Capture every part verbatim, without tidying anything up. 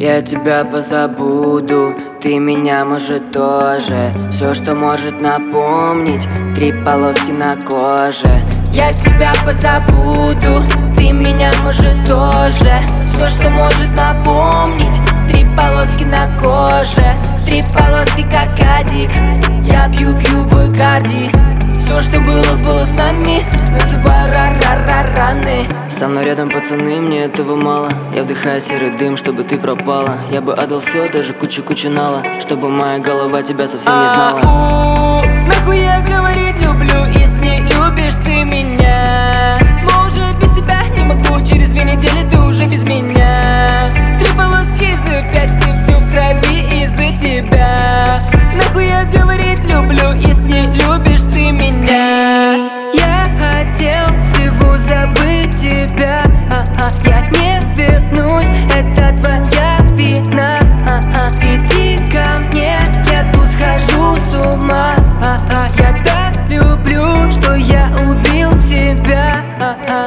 Я тебя позабуду, ты меня, может, тоже. Все, что может напомнить, три полоски на коже. Я тебя позабуду, ты меня, может, тоже. Все, что может напомнить, три полоски на коже. Три полоски, как адик. Я пью-пью Бакарди. Все, что было, было с нами. Называй ра-ра-ра-раны. Со мной рядом пацаны, мне этого мало. Я вдыхаю серый дым, чтобы ты пропала. Я бы отдал все, даже кучу-кучу нала, чтобы моя голова тебя совсем не знала. А-у, нахуя говорить люблю, если не любишь ты меня? Может, без тебя не могу, через две недели ты уже без меня. Три полоски запястья, все в крови из-за тебя. Нахуя говорить люблю, если не любишь ты меня? Я хотел всего забыть тебя, а-а, я не вернусь, это твоя вина, а-а. Иди ко мне, я тут схожу с ума, а-а. Я так люблю, что я убил себя, а-а.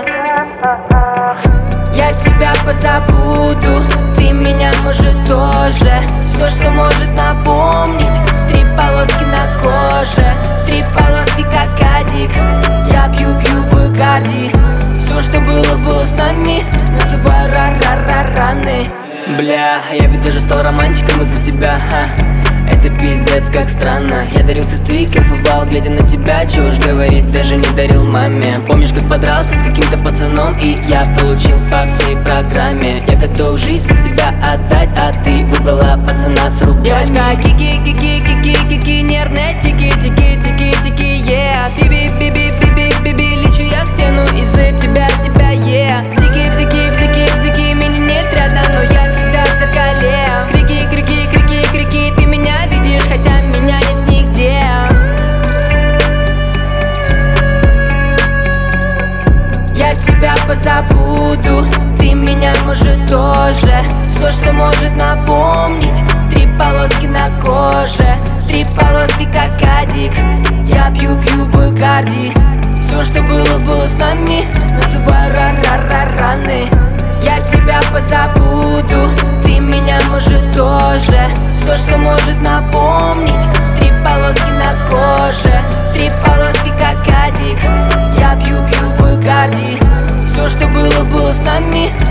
Я тебя позабуду, ты меня, может, тоже. Все, что может напомнить, три полоски на коже. Три полоски, как адик. Я пью-пью Бакарди. Все, что было, было с нами. Называй ра-ра-ра-раны. Бля, я ведь даже стал романтиком из-за тебя, ха. Это пиздец, как странно. Я дарил цветы, кайфовал, глядя на тебя. Чего уж говорить, даже не дарил маме. Помнишь, как подрался с каким-то пацаном, и я получил по всей программе. Я готов жизнь за тебя отдать, а ты выбрала пацана с рублями. Девочка, кики-кики-кики-кики, нервные тики-тики-тики-тики, yeah. Биби-биби-биби-биби, лечу я в стену из-за тебя, тебя, yeah. Бзики-бзики-бзики-бзики, меня нет рядом, но я всегда в зеркале. Крики-крики-крики-крики, ты меня видишь, хотя меня нет нигде. Я тебя позабуду, ты меня, может, тоже. Все, что может напомнить, три полоски на коже. Три полоски, как адик. Я пью-пью Бакарди. Все, что было, было с нами. Называй ра-ра-ра-раны. Я тебя позабуду, ты меня, может, тоже. Все, что может напомнить, три полоски на коже. Три полоски, как адик. Я пью-пью Бакарди. Все, что было, было с нами.